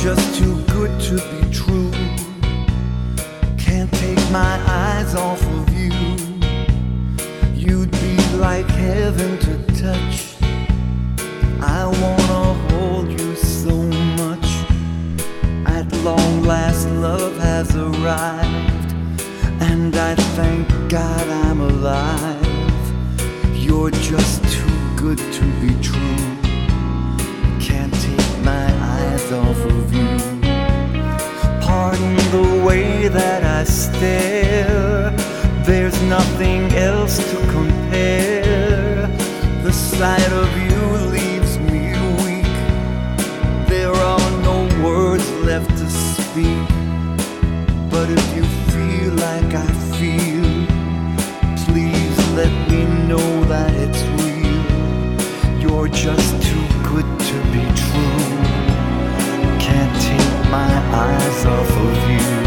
just too good to be true. Can't take my eyes off of you. You'd be like heaven to touch. I wanna hold you so much. At long last, love has arrived, and I thank God I'm alive. You're just too good to be true. Can't take my eyes off of you. Pardon the way that I stare. There's nothing else to compare. The sight of you leaves me weak. There are no words left to speak. But if you feel like I feel, please let me know that it's real. You're just too good to be true. Can't take my eyes off of you.